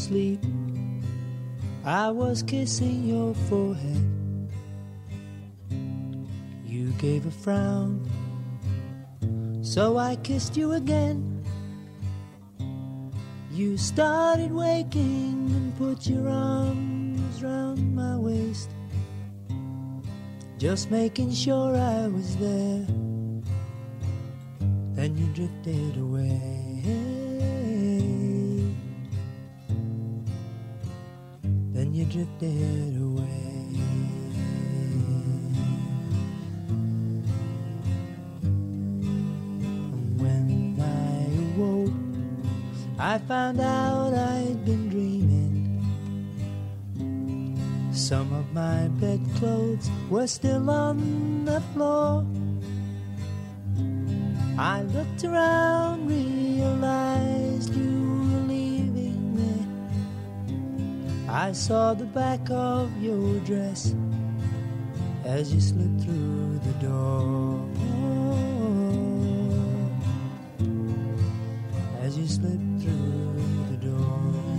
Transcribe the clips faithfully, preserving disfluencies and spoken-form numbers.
sleep, I was kissing your forehead. You gave a frown, so I kissed you again. You started waking and put your arms round my waist, just making sure I was there. Then you drifted away. Then you drifted away. And when I awoke, I found out I'd been dreaming. Some of my bedclothes were still on the floor. I looked around, realized you were leaving me. I saw the back of your dress as you slipped through the door. As you slipped through the door.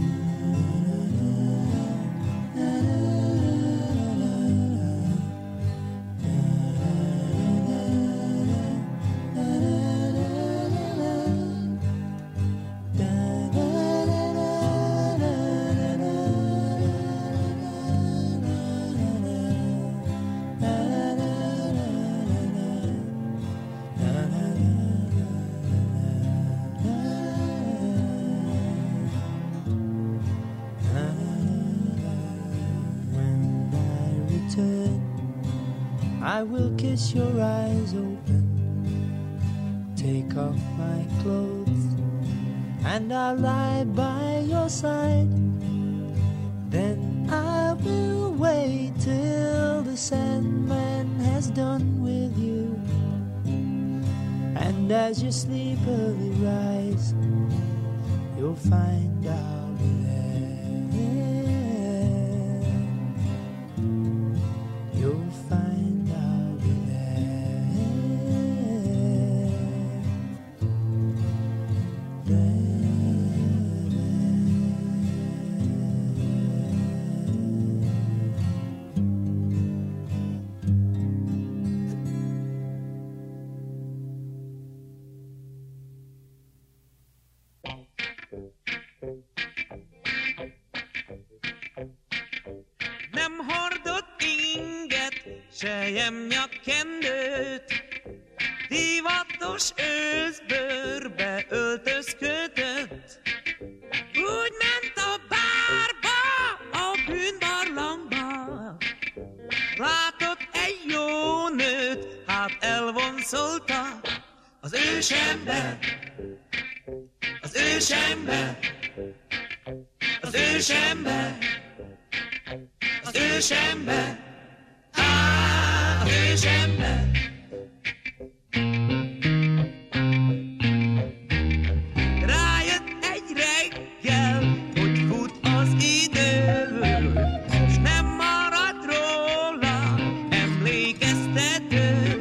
I will kiss your eyes open, take off my clothes, and I'll lie by your side. Then I will wait till the Sandman has done with you, and as you sleepily rise, you'll find I'll be there. You'll find selyemnyakkendőt, divatos őszbőrbe öltözködött. Úgy ment a bárba, a bűnbarlangba. Látott egy jó nőt, hát elvonszolta az ősember, az ősember, az ősember, az ősember. Ah, ősember. Rájött egy reggel, hogy fut az idő, s nem marad róla emlékeztető.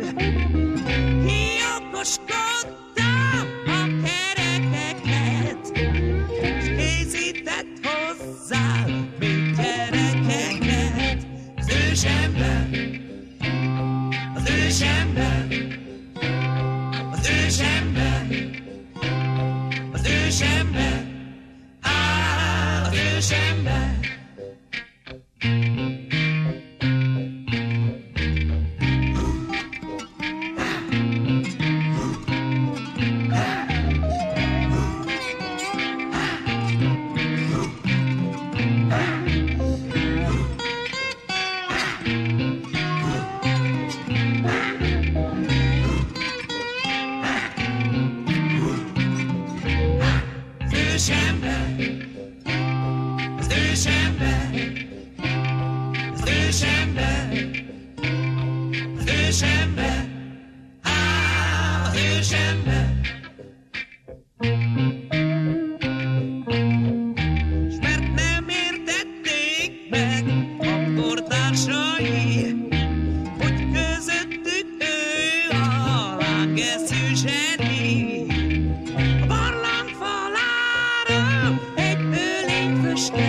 Kiokoskodta a kerekeket, s készített hozzá még gyerekeket. Az ősember, az ősember, az ősember, az ősember, á, az ősember. Egy bőlény füstke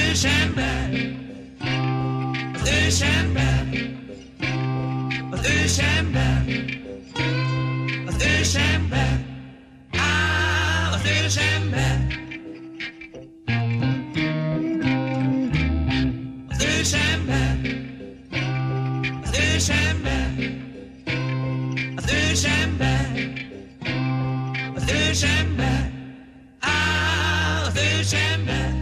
ős ember, az ős ember, az ős ember, az ős ember, á, az ős ember. Az ős ember, az ős ember, az ős ember, az ős ember, á, az ős ember.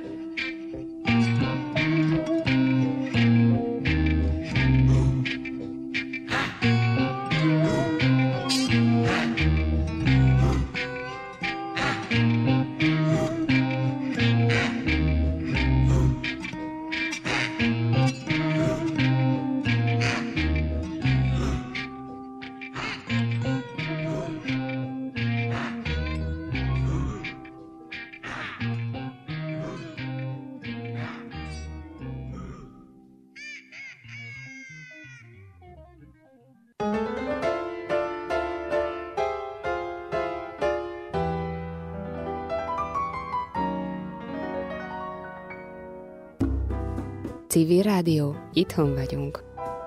Civil Rádió, itthon vagyunk.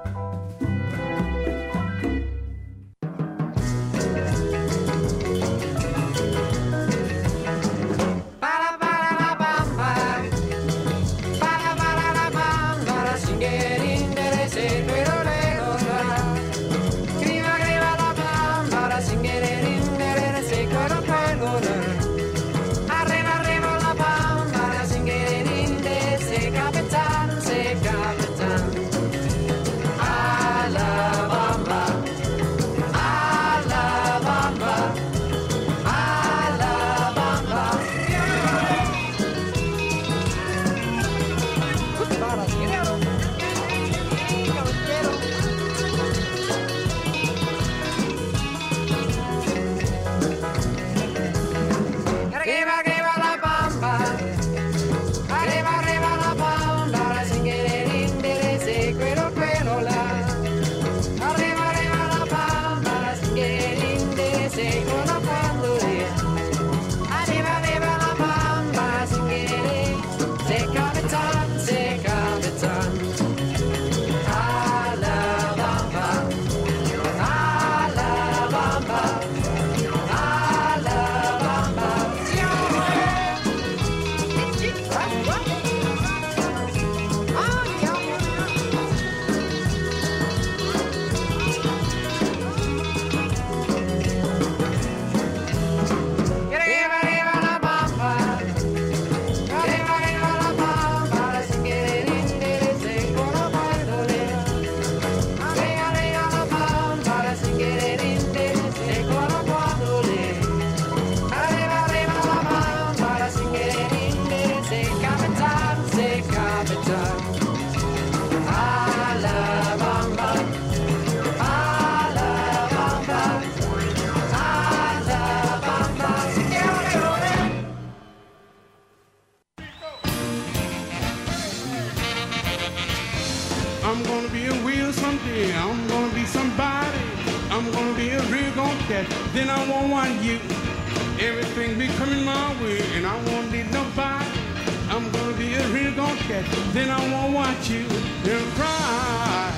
I'm gonna be a wheel someday. I'm gonna be somebody. I'm gonna be a real gon' cat. Then I won't want you. Everything be coming my way, and I won't need nobody. I'm gonna be a real gon' cat. Then I won't want you. They'll cry.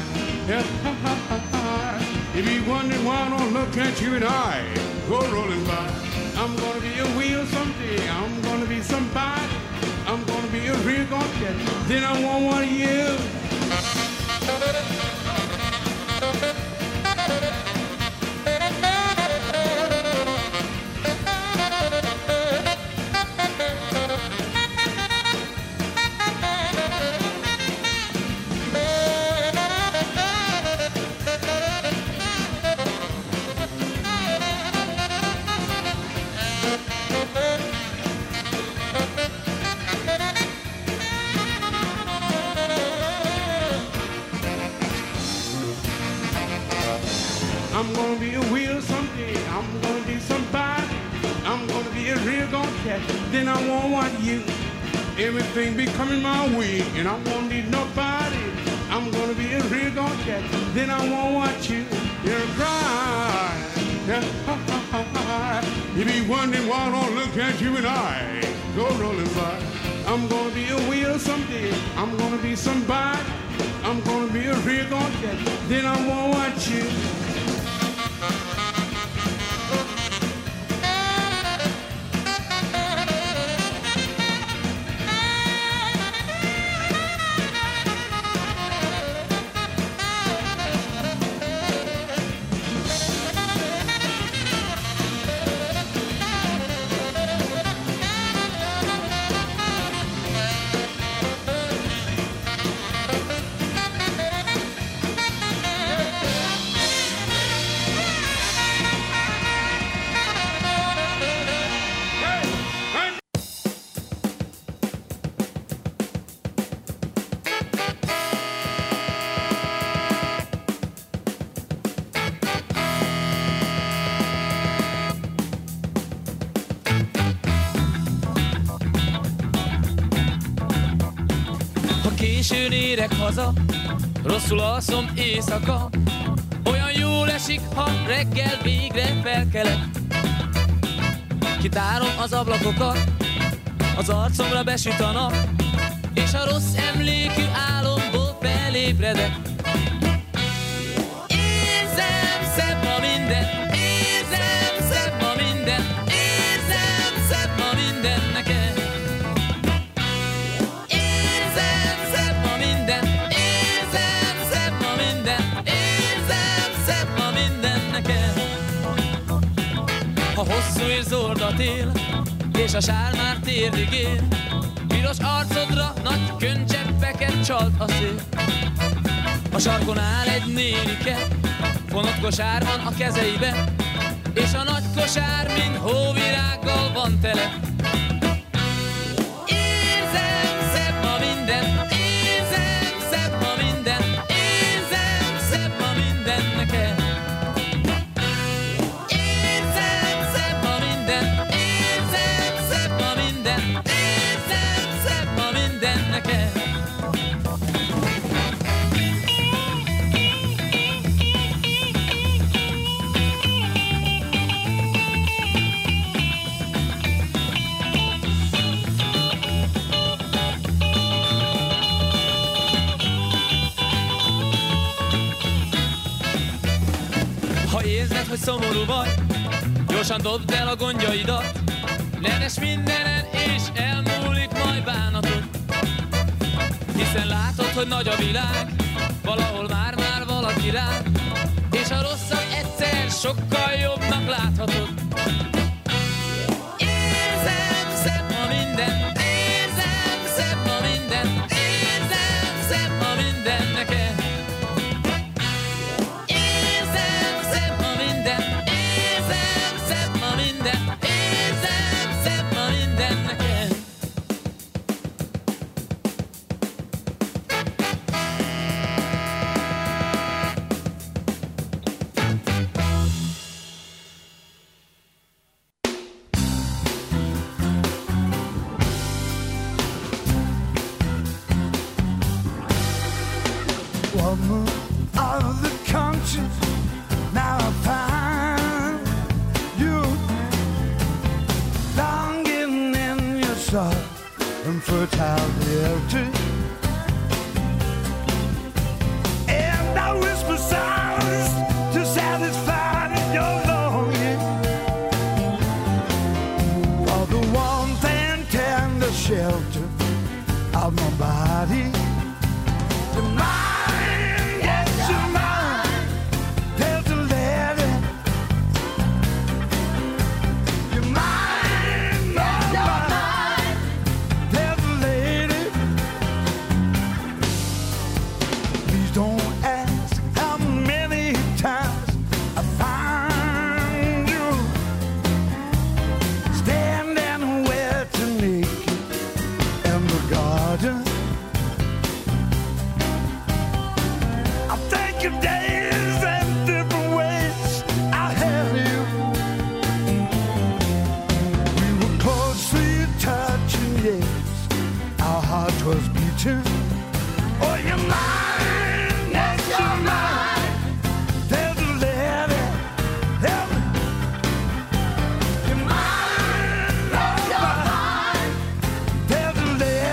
You be wondering why I don't look at you and I go rolling by. I'm gonna be a wheel someday. I'm gonna be somebody. I'm gonna be a real gon' cat. Then I won't want you. I'm gonna be a wheel someday. I'm gonna be somebody. I'm gonna be a real gon' cat. Then I won't want you. Everything be coming my way, and I won't need nobody. I'm gonna be a real gon' cat. Then I won't want you. You'll cry. You be wondering why I don't look at you and I go rolling by. I'm gonna be a wheel someday. I'm gonna be somebody. I'm gonna be a real gonna catch. Then I won't watch you. Későn érek haza, rosszul alszom éjszaka. Olyan jól esik, ha reggel végre felkelek. Kitárom az ablakokat, az arcomra besüt a nap, és a rossz emlékű álomból felébredek. Érzem, szebb ma minden, érzem, szebb ma minden, érzem, szebb ma minden nekem. Ha hosszú és zord a tél, és a sár már térdig ér, piros arcodra nagy könycseppeket csalt a szél. A sarkon áll egy nénike, fonott kosár van a kezeibe, és a nagy kosár mind hóvirággal van tele. Érzem, szebb ma minden, érzem, szebb ma minden, érzem, szebb ma minden nekem. Ha érzed, hogy szomorú vagy, gyorsan dobd el a gondjaidat, neves mindenen és elmúlik majd bánatod. Hiszen látod, hogy nagy a világ, valahol már-már valaki rád, és a rosszat egyszer sokkal jobbnak láthatod. Érzem, szebb ma minden, érzem, szebb ma minden, érzem, szebb ma minden nekem. Érzem, szebb ma minden, érzem, szebb ma minden, érzem, szebb ma minden nekem. Woman of the conscience, now I find you longing in your soft and fertile beauty. And I whisper silence to satisfy your longing for the warmth and tender shelter of my body. Tonight oh, you're mine, yes, you're mine. There's a lady, there's a, you're mine, yes, you're mine. There's a lady.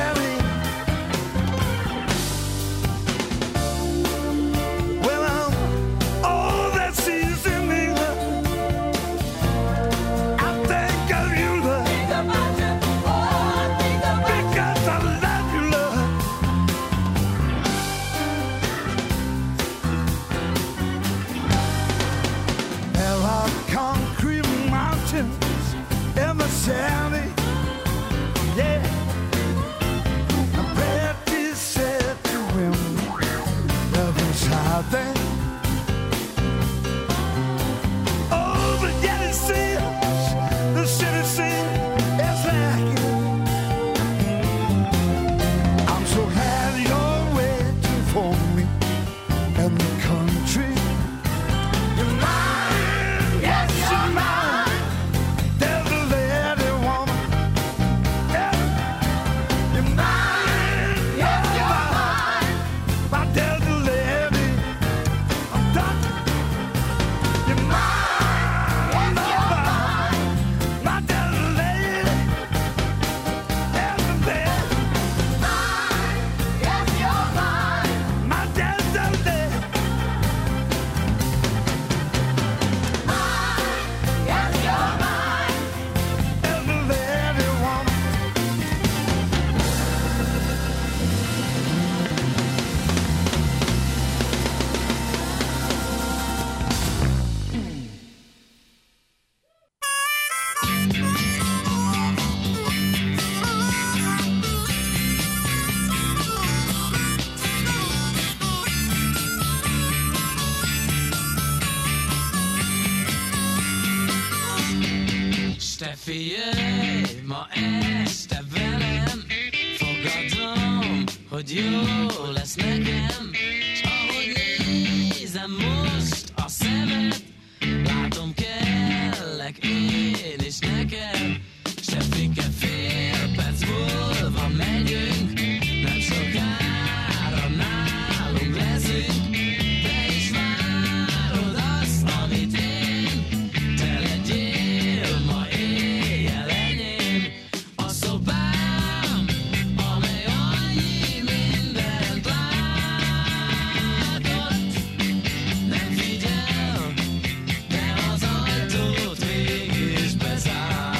Figyelj, ma este velem, fogadom, hogy jó lesz nekem, s ahogy nézem most a szemed, látom kellek én is neked, se fike fél perc múlva megyünk, nem sokára nálunk leszünk, te is várod azt, amit én, te legyél ma éjjel enyém, a szobám, amely annyi mindent látott, nem figyel, de az ajtót mégis bezárod.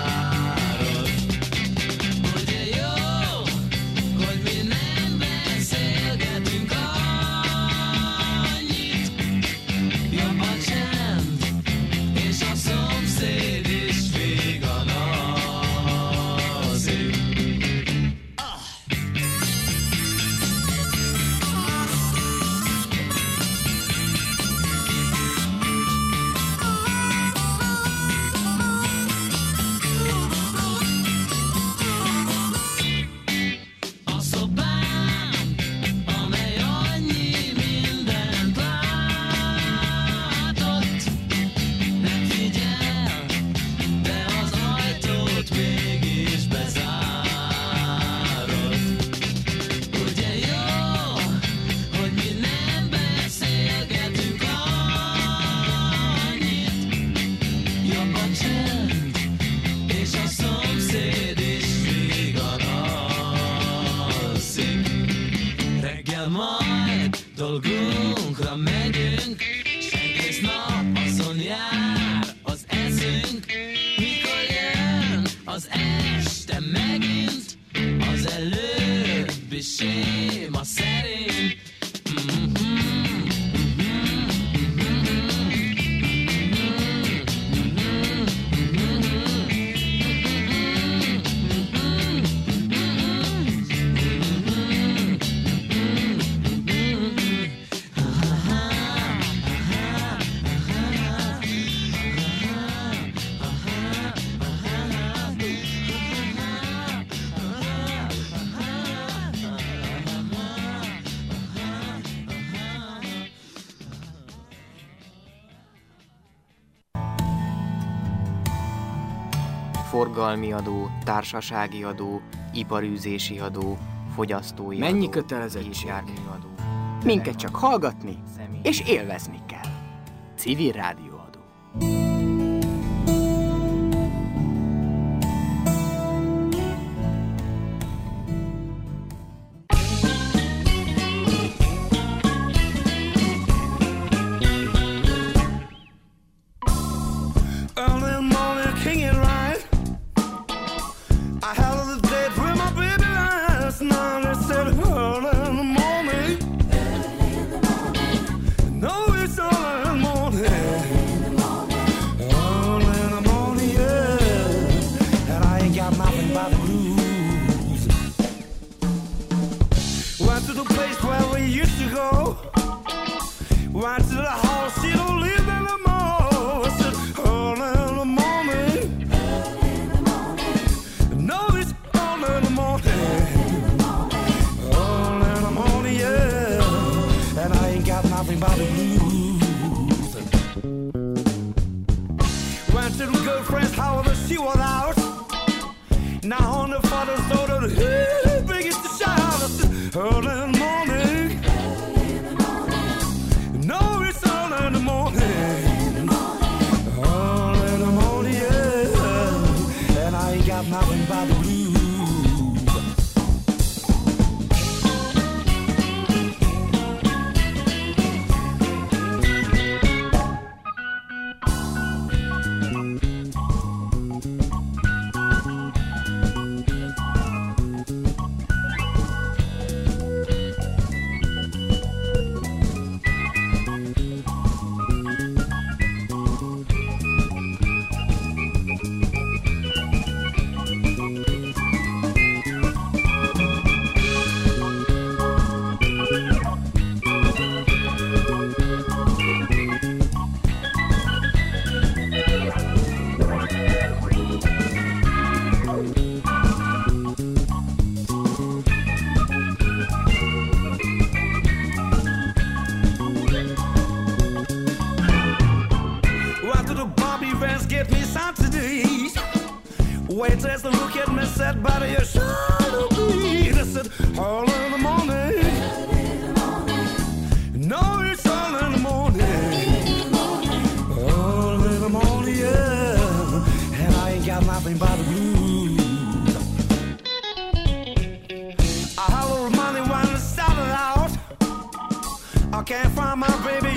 Ugye jó, hogy mi nem beszélgetünk annyit, jobb a csend, és a szomszéd is viganozik. A szobám, amely annyi mindent látott, nem figyel, de az ajtót mégis bezárod. Ugye jó, hogy mi nem beszélgetünk annyit, jobb a csend, és a szomszéd is viganozik. Reggel majd dolgunkra megyünk, s egész nap azon jár az eszünk, mikor jön az este megint, az előbbi séma szerint. Forgalmi adó, társasági adó, iparűzési adó, fogyasztói Mennyi adó, kötelezettség? járműadó. Minket csak hallgatni és élvezni kell. Civil rádióadó. Early in the morning, king and right. I had a date with my baby last night. They said early in the morning. No, it's early in the morning. Early in the morning, yeah. And I ain't got nothing but the blues. Went to the place where we used to go. Went to the house, she don't live in the mall. I said, early in the morning. No, it's early in the morning. Early in the morning, yeah. And I ain't got nothing but the blues. Went to the girlfriend's house, but she was out. Now on the father's daughter, the biggest to shout. I said, early in the morning. No, it's early in the morning. Early in the morning, yeah. And I ain't got nothing but the blues. Early in the morning. No, it's early in the morning. Early in the morning, yeah. And I ain't got nothing but the blues. I had a little money when I started out. I can't find my baby